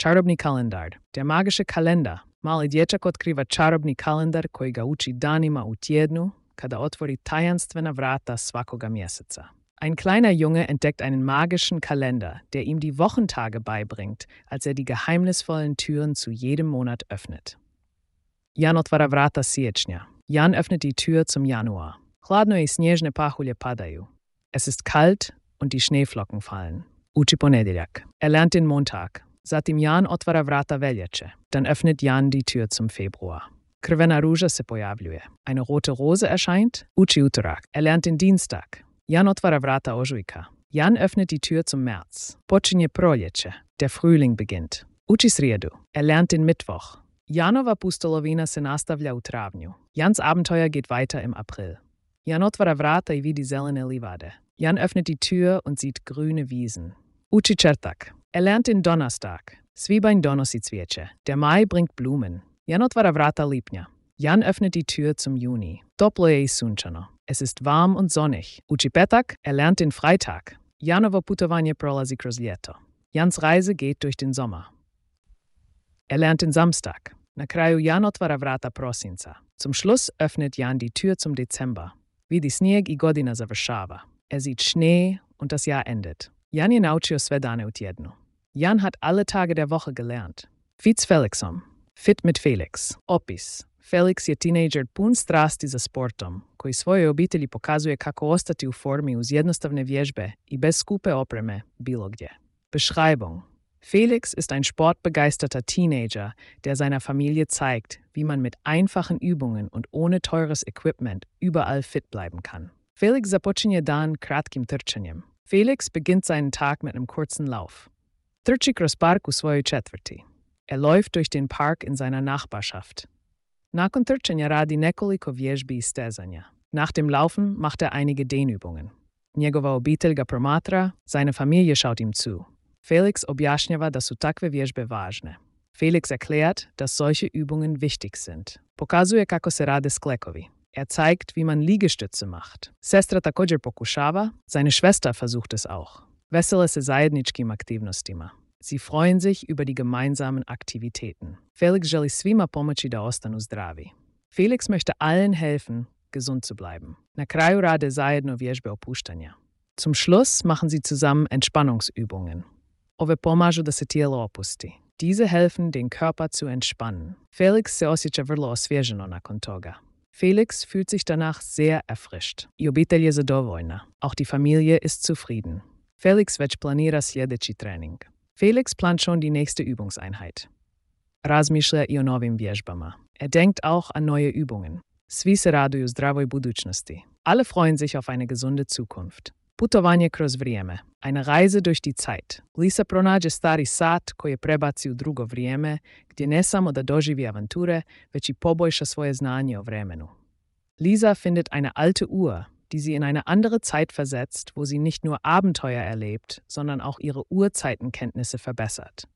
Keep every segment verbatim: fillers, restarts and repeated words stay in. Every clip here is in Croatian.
Čarobni kalendar. Der magische kalender. Mali dječak otkriva čarobni kalendar koji ga uči danima u tjednu, kada otvori tajanstvena vrata svakoga mjeseca. Ein kleiner Junge entdeckt einen magischen Kalender, der ihm die Wochentage beibringt, als er die geheimnisvollen Türen zu jedem Monat öffnet. Jan otvara vrata siječnja. Jan öffnet die Tür zum Januar. Hladno i snježne pahulje padaju. Es ist kalt und die Schneeflocken fallen. Uči ponedjeljak. Er lernt den Montag. Zatim Jan otvara vrata veljače. Dann öffnet Jan die Tür zum Februar. Crvena ruža se pojavljuje. Eine rote Rose erscheint. Uči utorak. Er lernt den Dienstag. Jan otvara vrata ožujka. Jan öffnet die Tür zum März. Počinje proljeće. Der Frühling beginnt. Uči srijedu. Er lernt den Mittwoch. Janova pustolovina se nastavlja u travnju. Jans Abenteuer geht weiter im April. Jan otvara vrata i vidi zelene livade. Jan öffnet die Tür und sieht grüne Wiesen. Uči četvrtak. Er lernt den Donnerstag. Svibanj donosi cvijeće. Der Mai bringt Blumen. Jan otvara vrata lipnja. Jan öffnet die Tür zum Juni. Toplo je i sunčano. Es ist warm und sonnig. Uči petak. Er lernt den Freitag. Janovo putovanje prolazi kroz ljeto. Jans Reise geht durch den Sommer. Er lernt den Samstag. Na kraju Jan otvara vrata prosinca. Zum Schluss öffnet Jan die Tür zum Dezember. Vidi snijeg i godina završava. Er sieht Schnee und das Jahr endet. Jan je naučio sve dane u tjednu. Jan hat alle Tage der Woche gelernt. Fitz Felixom. Fit mit Felix. Opis. Felix je teenager pun strasti za sportom, koji svojoj obitelji pokazuje kako ostati u formi uz jednostavne vježbe i bez skupe opreme bilo gdje. Beschreibung. Felix ist ein sportbegeisterter Teenager, der seiner Familie zeigt, wie man mit einfachen Übungen und ohne teures Equipment überall fit bleiben kann. Felix započinje dan kratkim trčanjem. Felix beginnt seinen Tag mit einem kurzen Lauf. Trči kroz park u svojoj četvrti. Er läuft durch den Park in seiner Nachbarschaft. Nakon trčanja radi nekoliko vježbi i stezanja. Nach dem Laufen macht er einige Dehnübungen. Njegova obitelj ga promatra, seine Familie schaut ihm zu. Felix objašnjava da su takve vježbe važne. Felix erklärt, dass solche Übungen wichtig sind. Pokazuje kako se rade sklekovi. Er zeigt, wie man Liegestütze macht. Sestra također pokušava, seine Schwester versucht es auch. Vesele se zajedničkim aktivnostima. Sie freuen sich über die gemeinsamen Aktivitäten. Felix želi svima pomoći da ostanu zdravi. Felix möchte allen helfen, gesund zu bleiben. Na kraju rade zajedno vježbe opuštanja. Zum Schluss machen sie zusammen Entspannungsübungen. Ove pomažu da se tijelo opusti. Diese helfen, den Körper zu entspannen. Felix se osjeća vrlo osvježeno nakon toga. Felix fühlt sich danach sehr erfrischt. I obitelj je zadovoljna. Auch die Familie ist zufrieden. Felix već planira sljedeći trening. Felix plant schon die nächste Übungseinheit. Razmišlja i o novim vježbama. Er denkt auch an neue Übungen. Svi se raduju zdravoj budućnosti. Alle freuen sich auf eine gesunde Zukunft. Putovanje kroz vrijeme. Eine Reise durch die Zeit. Lisa pronađe stari sat koji je prebaci u drugo vrijeme, gdje ne samo da doživi avanture, već i poboljša svoje znanje o vremenu. Lisa findet eine alte Uhr, die sie in eine andere Zeit versetzt, wo sie nicht nur Abenteuer erlebt, sondern auch ihre Uhrzeitenkenntnisse verbessert.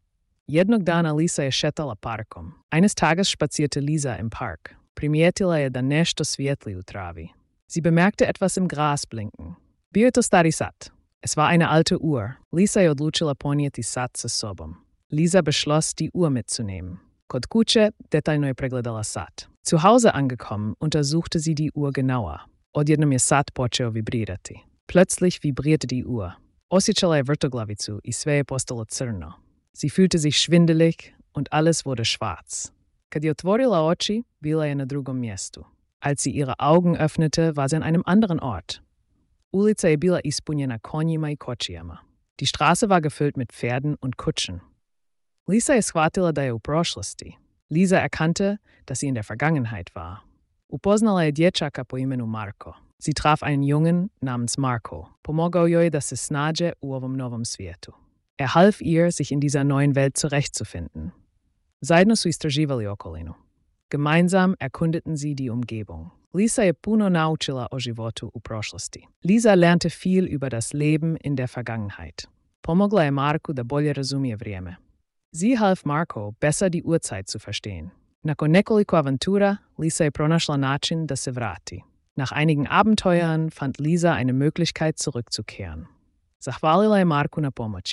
Jednog dana Lisa je šetala parkom. Eines Tages spazierte Lisa im Park. Primijetila je da nešto svijetli u travi. Sie bemerkte etwas im Gras blinken. Bio je to stari sat. Es war eine alte Uhr. Lisa je odlučila ponijeti sat sa sobom. Lisa beschloss, die Uhr mitzunehmen. Kod kuće detaljno je pregledala sat. Zu Hause angekommen, untersuchte sie die Uhr genauer. Odjednom je sat počeo vibrirati. Plötzlich vibrierte die Uhr. Osjećala je vrtoglavicu i sve je postalo crno. Sie fühlte sich schwindelig und alles wurde schwarz. Kad je otvorila oči, bila je na drugom mjestu. Als sie ihre Augen öffnete, war sie an einem anderen Ort. Ulica je bila ispunjena konjima i kočijama. Die Straße war gefüllt mit Pferden und Kutschen. Lisa je shvatila da je u prošlosti. Lisa erkannte, dass sie in der Vergangenheit war. Upoznala je dječaka po imenu Marko. Sie traf einen Jungen namens Marko. Pomogao joj da se snađe u ovom novom svijetu. Er half ihr, sich in dieser neuen Welt zurechtzufinden. Zajedno su istraživali okolinu. Gemeinsam erkundeten sie die Umgebung. Lisa je puno naučila o životu u prošlosti. Lisa lernte viel über das Leben in der Vergangenheit. Pomogla je Marku da bolje razumije vrijeme. Sie half Marko, besser die Uhrzeit zu verstehen. Nakon nekoliko avantura, Lisa je pronašla način da se vrati. Nach einigen Abenteuern fand Lisa eine Möglichkeit zurückzukehren. Zahvalila je Marku na pomoći.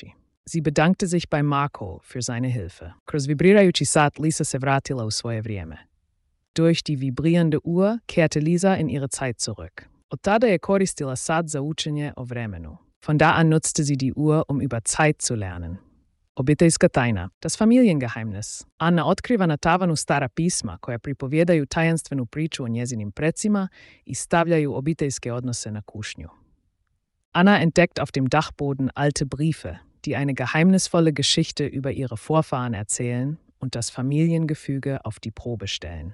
Sie bedankte sich bei Marko für seine Hilfe. Kroz vibrirajući sat Lisa se vratila u svoje vrijeme. Durch die vibrierende Uhr kehrte Lisa in ihre Zeit zurück. Od tada je koristila sat za učenje o vremenu. Von da an nutzte sie die Uhr, um über Zeit zu lernen. Obiteljska tajna, das Familiengeheimnis. Anna otkriva na tavanu stara pisma koja pripovjedaju tajanstvenu priču o njezinim precima i stavljaju obiteljske odnose na kušnju. Anna entdeckt auf dem Dachboden alte Briefe, die eine geheimnisvolle Geschichte über ihre Vorfahren erzählen und das Familiengefüge auf die Probe stellen.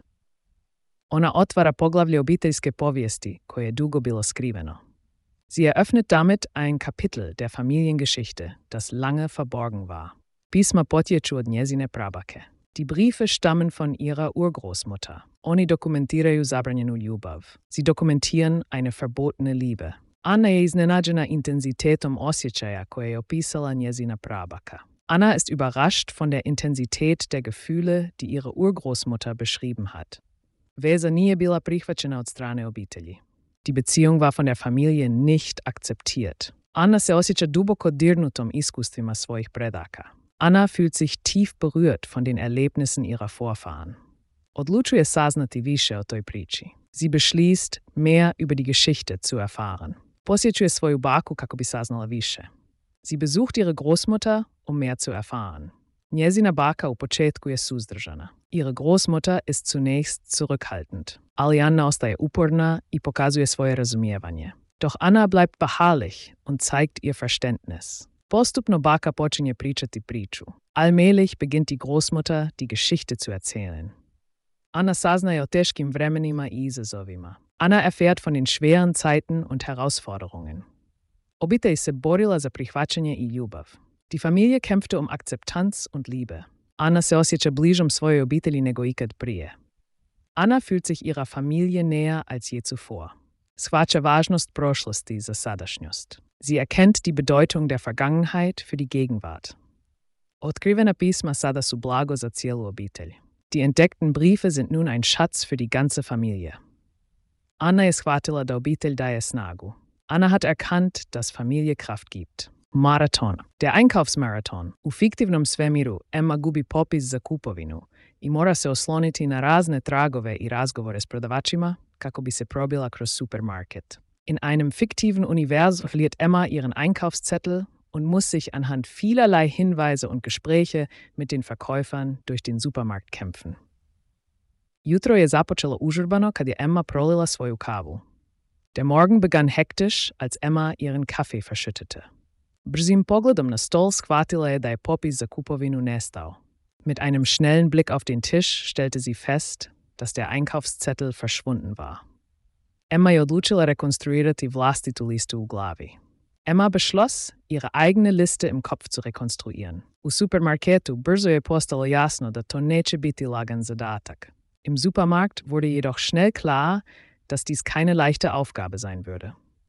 Ona otvara poglavlje obiteljske povijesti koje je dugo bilo skriveno. Sie eröffnet damit ein Kapitel der Familiengeschichte, das lange verborgen war. Pisma potječu od njezine prabake. Die Briefe stammen von ihrer Urgroßmutter. Oni dokumentiraju zabranjenu ljubav. Sie dokumentieren eine verbotene Liebe. Anna je iznenađena intenzitetom osjećaja koje je opisala njezina prabaka. Anna ist überrascht von der Intensität der Gefühle, die ihre Urgroßmutter beschrieben hat. Veza nije bila prihvaćena od strane obitelji. Die Beziehung war von der Familie nicht akzeptiert. Anna se osjeća duboko dirnutom iskustvima svojih predaka. Anna fühlt sich tief berührt von den Erlebnissen ihrer Vorfahren. Odlučuje saznati više o toj priči. Sie beschließt, mehr über die Geschichte zu erfahren. Posjećuje svoju baku kako bi saznala više. Sie besucht ihre Großmutter, um mehr zu erfahren. Njezina baka u početku je suzdržana. Ihre Großmutter ist zunächst zurückhaltend. Ali Anna ostaje uporna i pokazuje svoje razumijevanje. Doch Anna bleibt beharrlich und zeigt ihr Verständnis. Postupno baka počinje pričati priču. Allmählich beginnt die Großmutter, die Geschichte zu erzählen. Anna saznaje o teškim vremenima i izazovima. Anna erfährt von den schweren Zeiten und Herausforderungen. Obitelj se borila za prihvaćanje i ljubav. Die Familie kämpfte um Akzeptanz und Liebe. Anna se osjeća bližom svojoj obitelji nego ikad prije. Anna fühlt sich ihrer Familie näher als je zuvor. Shvaća važnost prošlosti za sadašnjost. Sie erkennt die Bedeutung der Vergangenheit für die Gegenwart. Otkrivena pisma sada su blago za cijelu obitelj. Die entdeckten Briefe sind nun ein Schatz für die ganze Familie. Anna je shvatila da obitelj daje snagu. Anna hat erkannt, dass Familie Kraft gibt. Maraton. Der Einkaufsmarathon. U fiktivnom svemiru Emma gubi popis za kupovinu i mora se osloniti na razne tragove i razgovore s prodavačima kako bi se probila kroz supermarket. In einem fiktiven Universum verliert Emma ihren Einkaufszettel und muss sich anhand vielerlei Hinweise und Gespräche mit den Verkäufern durch den Supermarkt kämpfen. Jutro je započelo užurbano kad je Emma prolila svoju kavu. Der Morgen begann hektisch, als Emma ihren Kaffee verschüttete. Brzim pogledom na stol shvatila je da je popis za kupovinu nestao. Mit einem schnellen Blick auf den Tisch stellte sie fest, dass der Einkaufszettel verschwunden war. Emma je odlučila rekonstruirati vlastitu listu u glavi. Emma beschloss, ihre eigene Liste im Kopf zu rekonstruieren. U supermarketu brzo je postalo jasno da to neće biti lagan zadatak. Im Supermarkt wurde jedoch schnell klar, dass dies keine leichte Aufgabe sein würde.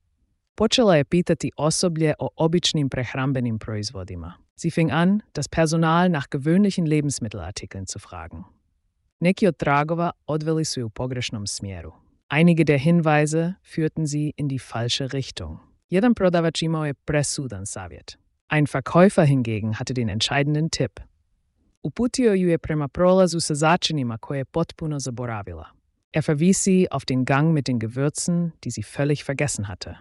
Počela je pitati osoblje o običnim prehrambenim proizvodima. Sie fing an, das Personal nach gewöhnlichen Lebensmittelartikeln zu fragen. Neki od tragova odveli su ju u pogrešnom smjeru. Einige der Hinweise führten sie in die falsche Richtung. Jedan prodavač imao je presudan savjet. Ein Verkäufer hingegen hatte den entscheidenden Tipp. Uputio ju je prema prolazu sa začinima koje je potpuno zaboravila. Er verwies sie auf den Gang mit den Gewürzen, die sie völlig vergessen hatte.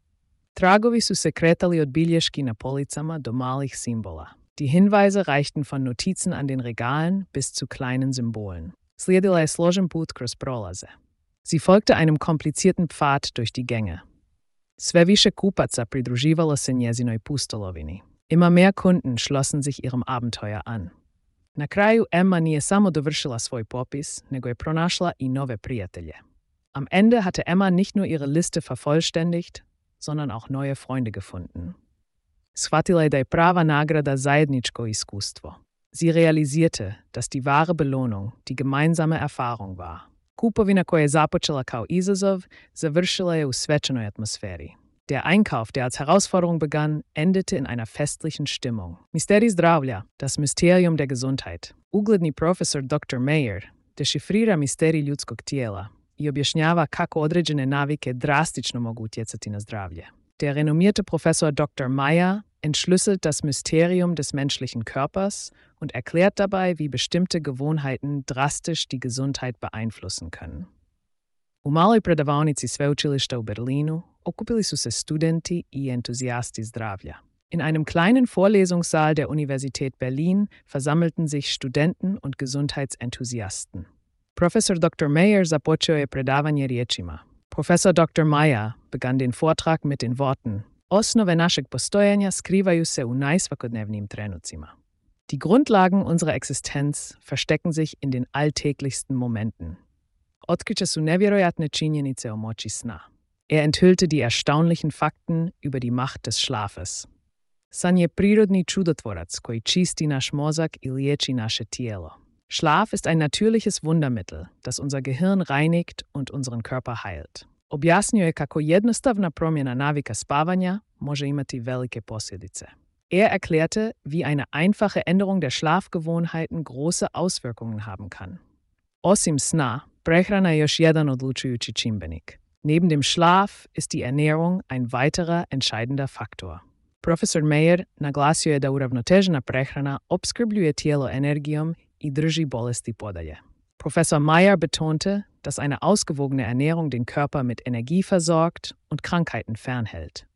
Tragovi su se kretali od bilješki na policama do malih simbola. Die Hinweise reichten von Notizen an den Regalen bis zu kleinen Symbolen. Slijedila je složen put kroz prolaze. Sie folgte einem komplizierten Pfad durch die Gänge. Sve više kupaca pridruživalo se njezinoj pustolovini. Immer mehr Kunden schlossen sich ihrem Abenteuer an. Na kraju Emma nije samo dovršila svoj popis, nego je pronašla i nove prijatelje. Am Ende hatte Emma nicht nur ihre Liste vervollständigt, sondern auch neue Freunde gefunden. Shvatila je da je prava nagrada zajedničko iskustvo. Sie realisierte, dass die wahre Belohnung die gemeinsame Erfahrung war. Kupovina koja je započela kao izazov, završila je u svečanoj atmosferi. Der Einkauf, der als Herausforderung begann, endete in einer festlichen Stimmung. Misterij zdravlja, das Mysterium der Gesundheit. Ugledni profesor doktor Mayer dešifrira misterij ljudskog tijela i objašnjava kako određene navike drastično mogu utjecati na zdravlje. Der renommierte Professor Doktor Meyer entschlüsselt das Mysterium des menschlichen Körpers und erklärt dabei, wie bestimmte Gewohnheiten drastisch die Gesundheit beeinflussen können. U maloj prodavaonici sveučilišta u Berlinu okupili su se studenti i entuzijasti zdravlja. In einem kleinen Vorlesungssaal der Universität Berlin versammelten sich Studenten und Gesundheitsenthusiasten. Professor Doktor Meyer započeo je predavanje riječima. Professor Doktor Meyer begann den Vortrag mit den Worten: Osnove našeg postojanja skrivaju se u najsvakodnevnijim trenucima. Die Grundlagen unserer Existenz verstecken sich in den alltäglichsten Momenten. Otkriće su nevjerojatne činjenice o moći sna. Er enthüllte die erstaunlichen Fakten über die Macht des Schlafes. San je prirodni čudotvorac koji čisti naš mozak i liječi naše tijelo. Schlaf ist ein natürliches Wundermittel, das unser Gehirn reinigt und unseren Körper heilt. Objasnio je kako jednostavna promjena navika spavanja može imati velike posljedice. Er erklärte, wie eine einfache Änderung der Schlafgewohnheiten große Auswirkungen haben kann. Osim sna, prehrana je još jedan odlučujući čimbenik. Neben dem Schlaf ist die Ernährung ein weiterer entscheidender Faktor. Professor Meyer naglasio je da uravnotežena prehrana opskrbljuje tijelo energijom i drži bolesti podalje. Professor Meyer betonte, dass eine ausgewogene Ernährung den Körper mit Energie versorgt und Krankheiten fernhält.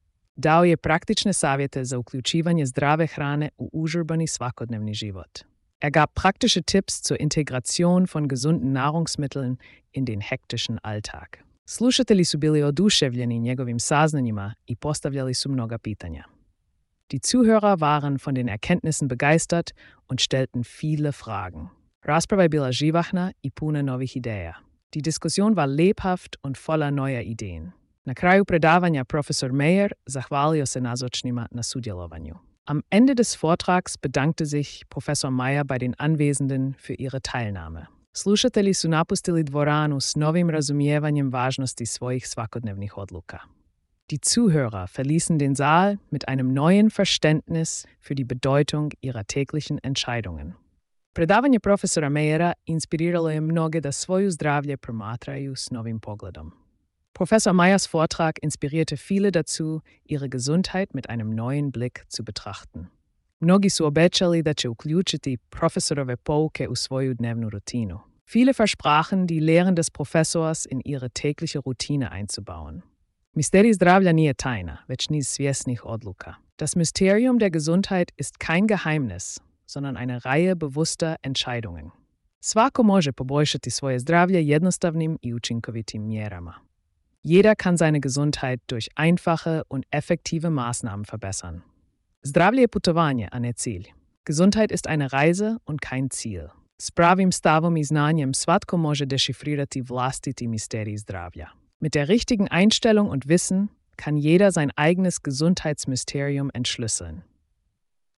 Dao je praktične savjete za uključivanje zdrave hrane u užurbani svakodnevni život. Er gab praktische Tipps zur Integration von gesunden Nahrungsmitteln in den hektischen Alltag. Slušatelji su bili oduševljeni njegovim saznanjima i postavljali su mnoga pitanja. Die Zuhörer waren von den Erkenntnissen begeistert und stellten viele Fragen. Rasprava je bila živahna i puna novih ideja. Die Diskussion war lebhaft und voller neuer Ideen. Na kraju predavanja Professor Meyer zahvalio se nazočnima na sudjelovanju. Am Ende des Vortrags bedankte sich Professor Meyer bei den Anwesenden für ihre Teilnahme. Slušatelji su napustili dvoranu s novim razumijevanjem važnosti svojih svakodnevnih odluka. Die Zuhörer verließen den Saal mit einem neuen Verständnis für die Bedeutung ihrer täglichen Entscheidungen. Predavanje profesora Meyera inspiriralo je mnoge da svoju zdravlje promatraju s novim pogledom. Professor Meyers Vortrag inspirierte viele dazu, ihre Gesundheit mit einem neuen Blick zu betrachten. Mnogi su obećali da će uključiti profesorove pouke u svoju dnevnu rutinu. Viele versprachen, die Lehren des Professors in ihre tägliche Routine einzubauen. Misterij zdravlja nije tajna, već niz svjesnih odluka. Das Mysterium der Gesundheit ist kein Geheimnis, sondern eine Reihe bewusster Entscheidungen. Svako može poboljšati svoje zdravlje jednostavnim i učinkovitim mjerama. Jeder kann seine Gesundheit durch einfache und effektive Maßnahmen verbessern. Zdravlje je putovanje, a ne cilj. Gesundheit ist eine Reise und kein Ziel. S pravim stavom i znanjem svatko može dešifrirati vlastiti misterij zdravlja. Mit der richtigen Einstellung und Wissen kann jeder sein eigenes Gesundheitsmysterium entschlüsseln.